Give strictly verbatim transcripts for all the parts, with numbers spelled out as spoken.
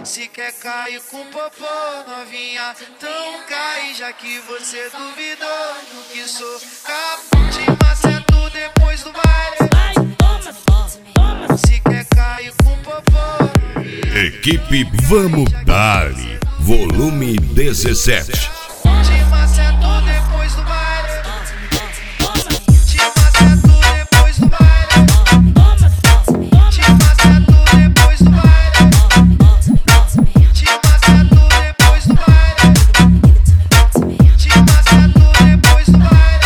Se quer cair com popô, novinha, então cai, já que você duvidou do que sou. Capô, te maceto depois do baile. Se quer cair com popô. Equipe Vamos Dali, volume dezessete. Te maceto depois do baile. Te maceto depois do baile. Te maceto depois do baile. Te maceto depois do baile. Te maceto depois do baile.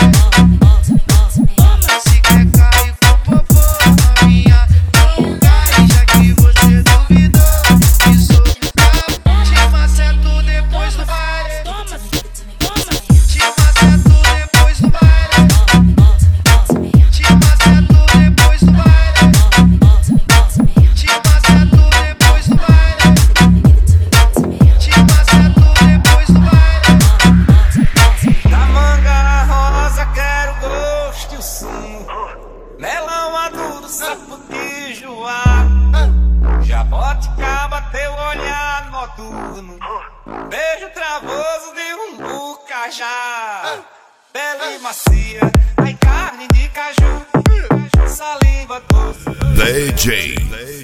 Se quer cair com popô, novinha, não cai, já que você duvidou que sou. Te maceto depois do baile. Te maceto depois do baile. Te maceto depois do baile. Te maceto depois do baile. Te maceto depois do baile. Da manga rosa quero gosto e o sumo. Melão maduro, sapuquijoá. Jaboticaba, teu olhar noturno. Beijo travoso de um bucajá. Bela e macia, ai carne de caju. Saliva doce. D J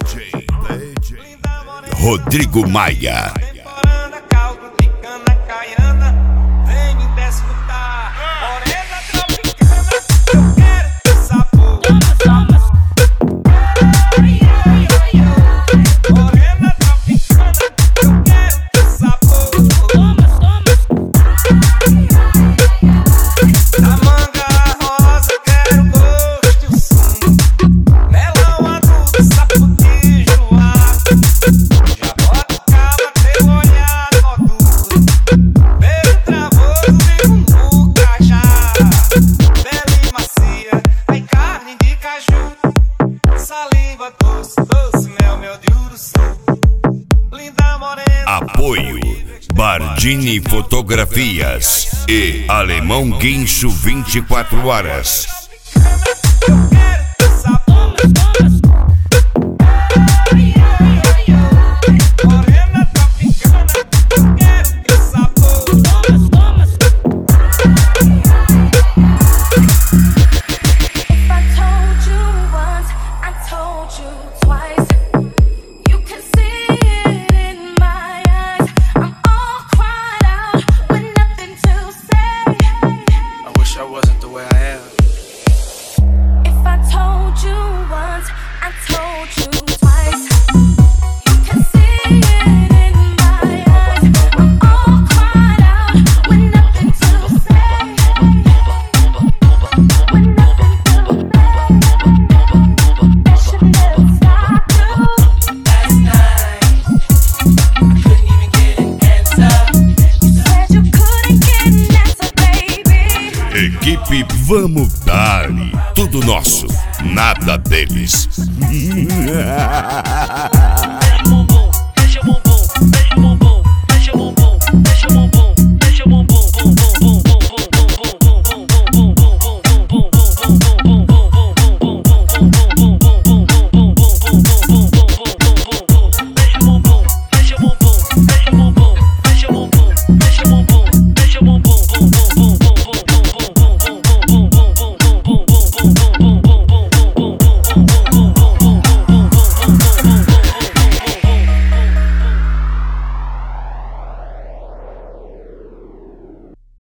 Rodrigo Maia. Temporanda, caldo de cana caiana. Vem me desfrutar. Morena tropicana, eu quero teu sabor. Morena tropicana, eu quero teu sabor. Da manga rosa quero gosto e o sumo. Melão adulto, sapuquijoá. Jaboticaba, teu olhar noturno. Beijo travoso de um bucajá. Bela e macia, ai carne de caju. Saliva doce, doce mel, mel de uruçu. Linda morena. Apoio Bardini Fotografias e Alemão Guincho vinte e quatro horas. Eu quero teu sabor. Morena tropicana, eu quero teu sabor. If I told you once, I told you twice. You can see it in my eyes. I'm all cried out with nothing to say. I wish I wasn't the way I am. If I told you once, I told you twice. You can see it in my eyes. I'm all cried out with nothing to say. With nothing to say. That should never stop you. Last night, I couldn't even get an answer. You said you couldn't get an answer, baby. Equipe Vamos Dali, tudo nosso, nada deles.